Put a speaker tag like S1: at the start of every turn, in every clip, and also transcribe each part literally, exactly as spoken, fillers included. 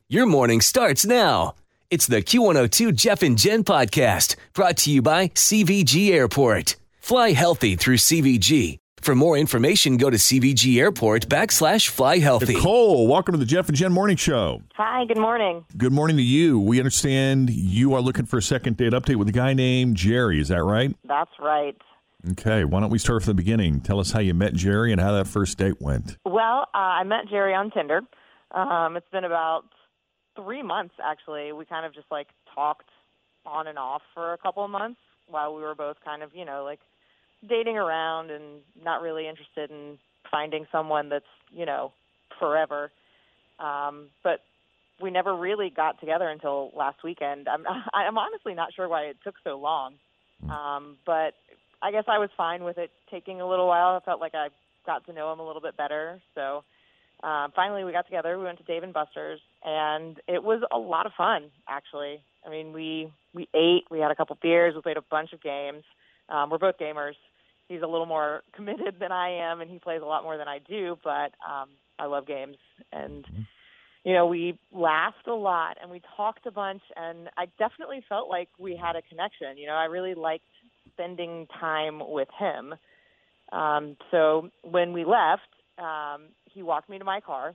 S1: Your morning starts now. It's the Q one oh two Jeff and Jen podcast brought to you by C V G Airport. Fly healthy through C V G. For more information, go to C V G Airport backslash fly healthy.
S2: Nicole, welcome to the Jeff and Jen Morning Show.
S3: Hi, good morning.
S2: Good morning to you. We understand you are looking for a second date update with a guy named Jerry. Is that right?
S3: That's right.
S2: Okay. Why don't we start from the beginning? Tell us how you met Jerry and how that first date went.
S3: Well, uh, I met Jerry on Tinder. Um, it's been about three months, actually. We kind of just, like, talked on and off for a couple of months while we were both kind of, you know, like, dating around and not really interested in finding someone that's, you know, forever. Um, but we never really got together until last weekend. I'm, I'm honestly not sure why it took so long. Um, but I guess I was fine with it taking a little while. I felt like I got to know him a little bit better. So um, finally we got together. We went to Dave and Buster's, and it was a lot of fun, actually. I mean, we, we ate, we had a couple beers, we played a bunch of games. Um, we're both gamers. He's a little more committed than I am, and he plays a lot more than I do, but um, I love games. And, you know, we laughed a lot, and we talked a bunch, and I definitely felt like we had a connection. You know, I really liked spending time with him. Um, so when we left, um, he walked me to my car,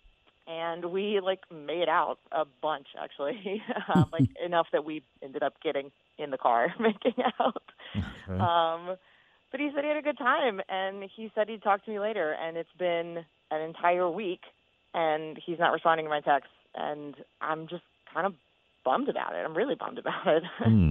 S3: and we, like, made out a bunch, actually, um, like enough that we ended up getting in the car making out. Okay. Um, but he said he had a good time, and he said he'd talk to me later, and it's been an entire week, and he's not responding to my texts, and I'm just kind of bummed about it. I'm really bummed about it.
S2: Hmm.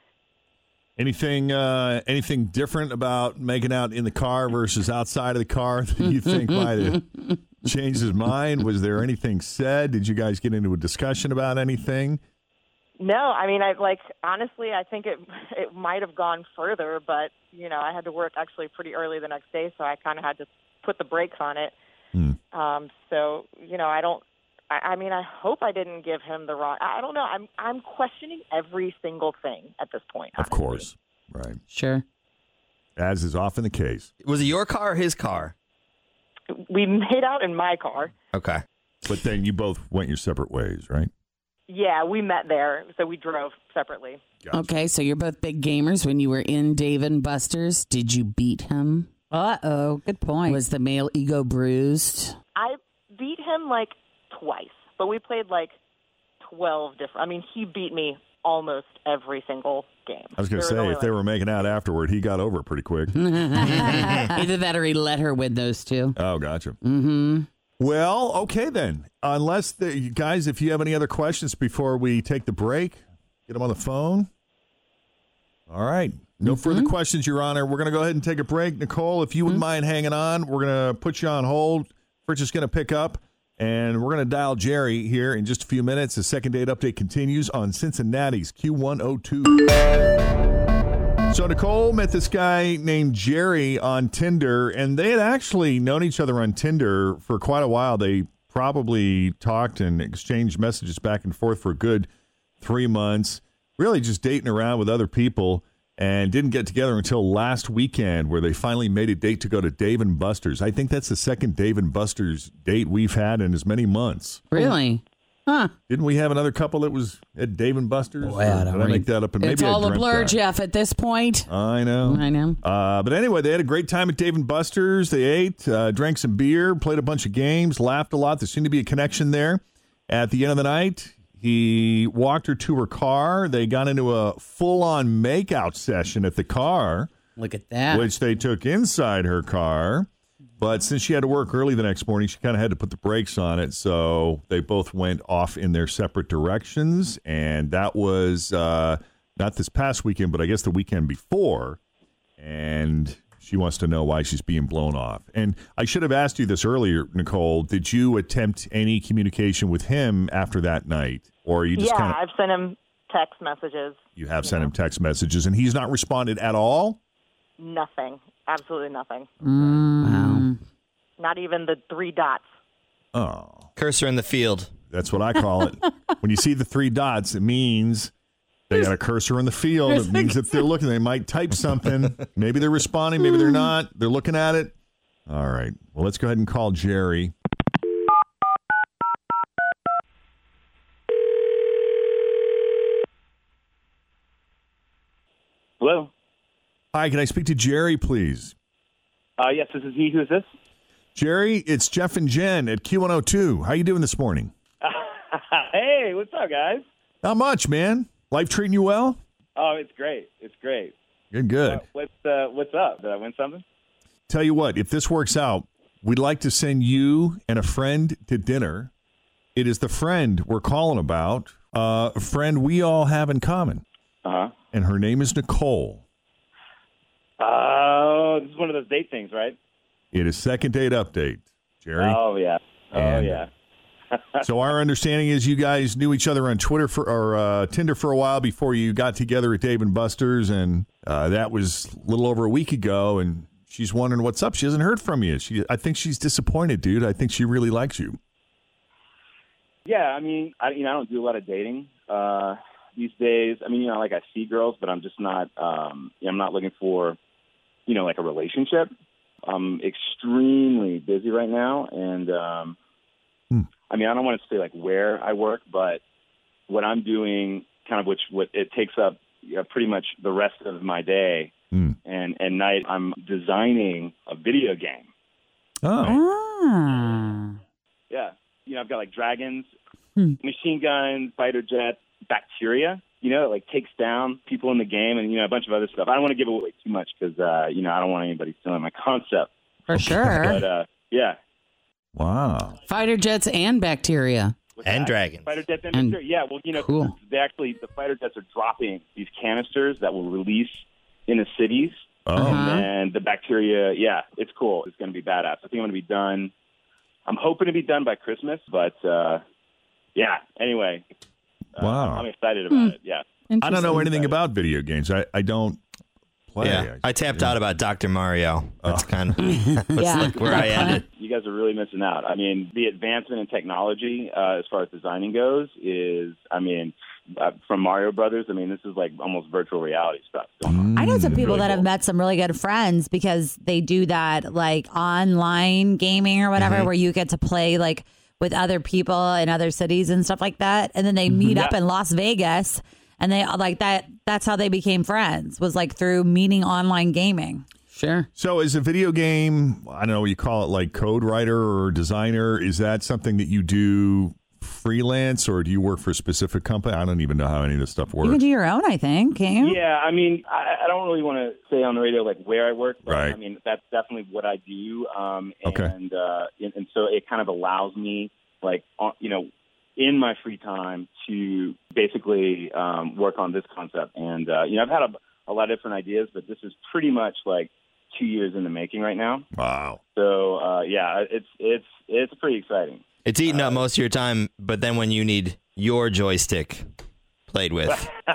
S2: Anything uh, anything different about making out in the car versus outside of the car that you think might have changed his mind? Was there anything said? Did you guys get into a discussion about anything?
S3: No, I mean, I like honestly, I think it it might have gone further, but you know, I had to work actually pretty early the next day, so I kind of had to put the brakes on it. Hmm. Um, so you know, I don't. I, I mean, I hope I didn't give him the wrong. I don't know. I'm I'm questioning every single thing at this point.
S2: Of honestly. Course, right?
S4: Sure.
S2: As is often the case.
S5: Was it your car or his car?
S3: We made out in my car.
S5: Okay,
S2: but then you both went your separate ways, right?
S3: Yeah, we met there, so we drove separately.
S4: Gotcha. Okay, so you're both big gamers. When you were in Dave and Buster's, did you beat him? Uh-oh, good point. Was the male ego bruised?
S3: I beat him, like, twice, but we played, like, twelve different... I mean, he beat me almost every single game.
S2: I was going to say, if like... they were making out afterward, he got over it pretty quick.
S4: Either that or he let her win those two.
S2: Oh, gotcha.
S4: Mm-hmm.
S2: Well, okay then. Unless, the, you guys, if you have any other questions before we take the break, get them on the phone. All right. No mm-hmm. further questions, Your Honor. We're going to go ahead and take a break. Nicole, if you wouldn't mm-hmm. mind hanging on, we're going to put you on hold. Fritz is going to pick up, and we're going to dial Jerry here in just a few minutes. The second date update continues on Cincinnati's Q one oh two. So Nicole met this guy named Jerry on Tinder, and they had actually known each other on Tinder for quite a while. They probably talked and exchanged messages back and forth for a good three months, really just dating around with other people, and didn't get together until last weekend where they finally made a date to go to Dave and Buster's. I think that's the second Dave and Buster's date we've had in as many months.
S4: Really? Huh.
S2: Didn't we have another couple that was at Dave and Buster's?
S4: Boy, I don't
S2: did I make that up? And
S4: it's
S2: maybe
S4: all
S2: I
S4: a blur,
S2: that.
S4: Jeff, at this point.
S2: I know.
S4: I know.
S2: Uh, but anyway, they had a great time at Dave and Buster's. They ate, uh, drank some beer, played a bunch of games, laughed a lot. There seemed to be a connection there. At the end of the night, he walked her to her car. They got into a full-on makeout session at the car.
S4: Look at that.
S2: Which they took inside her car. But since she had to work early the next morning, she kind of had to put the brakes on it. So they both went off in their separate directions. And that was uh, not this past weekend, but I guess the weekend before. And she wants to know why she's being blown off. And I should have asked you this earlier, Nicole. Did you attempt any communication with him after that night? Or you just
S3: yeah,
S2: kind of...
S3: I've sent him text messages.
S2: You have sent know. him text messages, and he's not responded at all?
S3: Nothing. Absolutely nothing.
S4: Mm. Wow.
S3: Not even the three dots.
S2: Oh.
S5: Cursor in the field.
S2: That's what I call it. When you see the three dots, it means they got a cursor in the field. It means that they're looking. They might type something. Maybe they're responding. Maybe they're not. They're looking at it. All right. Well, let's go ahead and call Jerry. Hi, can I speak to Jerry, please?
S6: Uh, yes, this is he. Who is this?
S2: Jerry, it's Jeff and Jen at Q one oh two. How you doing this morning?
S6: Hey, what's up, guys?
S2: Not much, man. Life treating you well?
S6: Oh, it's great. It's great.
S2: Good, good.
S6: Uh, what's uh, what's up? Did I win something?
S2: Tell you what, if this works out, we'd like to send you and a friend to dinner. It is the friend we're calling about, uh, a friend we all have in common.
S6: Uh-huh.
S2: And her name is Nicole.
S6: Oh, this is one of those date things, right?
S2: It is second date update, Jerry.
S6: Oh, yeah. Oh,
S2: And-
S6: yeah.
S2: So our understanding is you guys knew each other on Twitter for or uh, Tinder for a while before you got together at Dave and Buster's, and uh, that was a little over a week ago. And she's wondering what's up. She hasn't heard from you. She, I think she's disappointed, dude. I think she really likes you.
S6: Yeah, I mean, I, you know, I don't do a lot of dating uh, these days. I mean, you know, like I see girls, but I'm just not. Um, you know, I'm not looking for, you know, like a relationship. I'm extremely busy right now, and um,
S2: Hmm.
S6: I mean, I don't want to say like where I work, but what I'm doing, kind of, which what it takes up you know, pretty much the rest of my day
S2: Hmm.
S6: and and night. I'm designing a video game.
S2: Oh,
S4: Ah.
S6: Yeah, you know, I've got like dragons,
S4: Hmm.
S6: machine guns, fighter jets, bacteria. You know, it like takes down people in the game, and you know, a bunch of other stuff. I don't want to give away too much because uh, you know, I don't want anybody stealing my concept.
S4: For sure.
S6: But uh, yeah.
S2: wow.
S4: Fighter jets and bacteria.
S6: What's
S5: And
S6: that?
S5: dragons.
S6: Fighter jets and,
S4: And-
S6: bacteria. Yeah, well, you know,
S4: Cool.
S6: they actually, the fighter jets are dropping these canisters that will release in the cities.
S2: Oh,
S4: Uh-huh.
S6: And the bacteria, yeah, it's cool. It's going to be badass. I think I'm going to be done. I'm hoping to be done by Christmas, but uh, yeah, anyway. Uh,
S2: Wow.
S6: I'm excited about
S4: Hmm.
S6: it, yeah.
S2: I don't know
S4: Interesting.
S2: anything about video games. I, I don't play.
S5: Yeah, I tapped out about Doctor Mario. That's
S2: Oh.
S5: kind of that's
S4: Yeah.
S5: like where I ended.
S6: You guys are really missing out. I mean, the advancement in technology uh, as far as designing goes is, I mean, uh, from Mario Brothers, I mean, this is like almost virtual reality stuff going on.
S7: I know some
S2: Mm,
S7: people
S6: really
S7: that
S6: cool.
S7: have met some really good friends because they do that like online gaming or whatever, where you get to play like with other people in other cities and stuff like that. And then they meet up
S6: Yeah.
S7: in Las Vegas and they like that. That's how they became friends, was like through meeting online gaming.
S4: Sure.
S2: So is a video game, I don't know what you call it, like code writer or designer, is that something that you do freelance or do you work for a specific company? I don't even know how any of this stuff
S7: You can
S2: works.
S7: do your own, I think. Can you?
S6: Yeah, I mean, I, I don't really want to say on the radio like where I work, but
S2: Right.
S6: I mean that's definitely what I do. Um,
S2: Okay.
S6: and uh, and, and so it kind of allows me, like, on, you know, in my free time to basically um, work on this concept. And uh, you know, I've had a, a lot of different ideas, but this is pretty much like two years in the making right now.
S2: Wow.
S6: So uh, yeah, it's it's it's pretty exciting.
S5: It's eating up most of your time, but then when you need your joystick played with,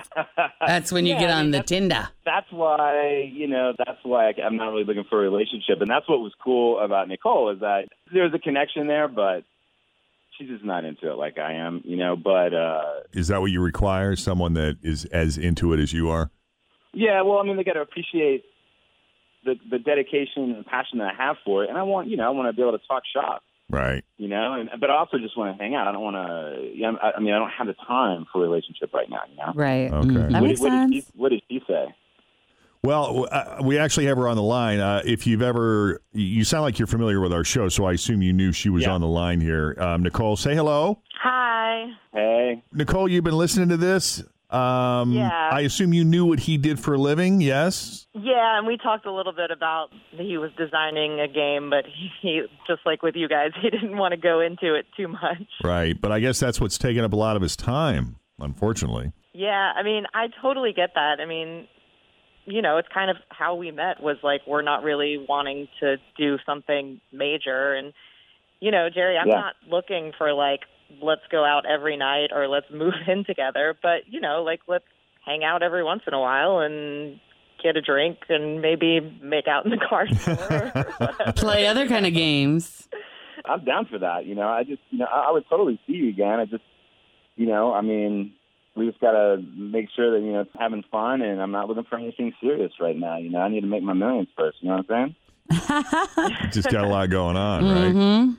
S4: That's when you
S6: Yeah,
S4: get
S6: I
S4: on
S6: mean,
S4: the
S6: that's-
S4: Tinder.
S6: That's why, you know, that's why I, I'm not really looking for a relationship. And that's what was cool about Nicole, is that there's a connection there, but she's just not into it like I am, you know. But, uh,
S2: Is that what you require? Someone that is as into it as you are?
S6: yeah, well, I mean, they got to appreciate the, the dedication and passion that I have for it. And I want, you know, I want to be able to talk shop,
S2: Right.
S6: you know, and, but I also just want to hang out. I don't want to, you know, I, I mean, I don't have the time for a relationship right now, you know.
S7: Right.
S2: Okay.
S7: That
S6: what,
S7: makes
S6: what, did
S7: sense.
S6: she, what did she say?
S2: Well, uh, we actually have her on the line. Uh, if you've ever, you sound like you're familiar with our show, so I assume you knew she was
S6: Yeah.
S2: on the line here. Um, Nicole, say hello.
S3: Hi.
S6: Hey.
S2: Nicole, you've been listening to this. Um,
S3: Yeah.
S2: I assume you knew what he did for a living, yes?
S3: Yeah, and we talked a little bit about he was designing a game, but he, he just like with you guys, he didn't want to go into it too much.
S2: Right. But I guess that's what's taken up a lot of his time, unfortunately.
S3: Yeah, I mean, I totally get that. I mean, you know, it's kind of how we met was like we're not really wanting to do something major. And, you know, Jerry, I'm
S6: Yeah.
S3: not looking for like, let's go out every night or let's move in together. But, you know, like let's hang out every once in a while and get a drink and maybe make out in the car store or whatever.
S4: Play other kind of games.
S6: I'm down for that. You know, I just, you know, I, I would totally see you again. I just, you know, I mean, we just got to make sure that, you know, it's having fun, and I'm not looking for anything serious right now. You know, I need to make my millions first. You know what I'm saying?
S2: Just got a lot going on, right?
S4: Mm-hmm.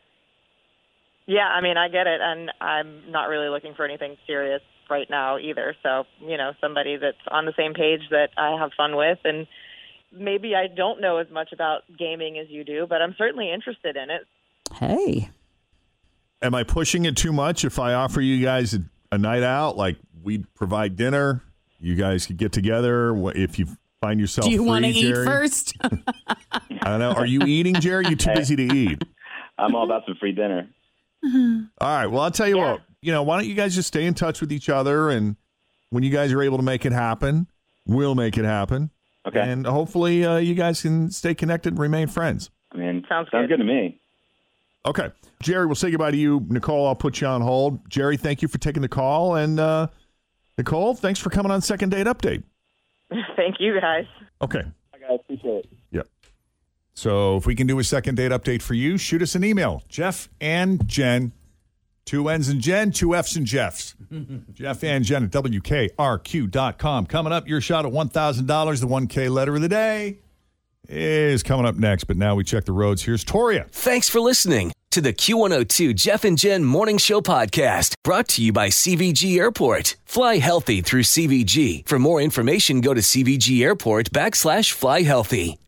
S3: Yeah, I mean, I get it, and I'm not really looking for anything serious right now either. So, you know, somebody that's on the same page that I have fun with, and maybe I don't know as much about gaming as you do, but I'm certainly interested in it.
S4: Hey.
S2: Am I pushing it too much if I offer you guys a, a night out? Like, we provide dinner, you guys could get together. If you find yourself
S4: Do you want to eat
S2: Jerry?
S4: first?
S2: I don't know. Are you eating, Jerry? You too busy to eat?
S6: I'm all about some free dinner.
S2: All right. Well, I'll tell you
S3: Yeah.
S2: what. You know, why don't you guys just stay in touch with each other, and when you guys are able to make it happen, we'll make it happen.
S6: Okay.
S2: And hopefully uh, you guys can stay connected and remain friends.
S6: I mean,
S3: Sounds
S6: sounds
S3: good.
S6: good to me.
S2: Okay. Jerry, we'll say goodbye to you. Nicole, I'll put you on hold. Jerry, thank you for taking the call. And uh, Nicole, thanks for coming on Second Date Update.
S3: Thank you, guys.
S2: Okay.
S6: Hi, guys. Appreciate it.
S2: Yep. So if we can do a Second Date Update for you, shoot us an email. Jeff and Jen. Two N's and Jen, two F's and Jeffs. Jeff and Jen at W K R Q dot com. Coming up, your shot at one thousand dollars. The one K letter of the day is coming up next. But now we check the roads. Here's Toria.
S1: Thanks for listening to the Q one oh two Jeff and Jen Morning Show podcast, brought to you by C V G Airport. Fly healthy through C V G. For more information, go to C V G Airport backslash fly healthy.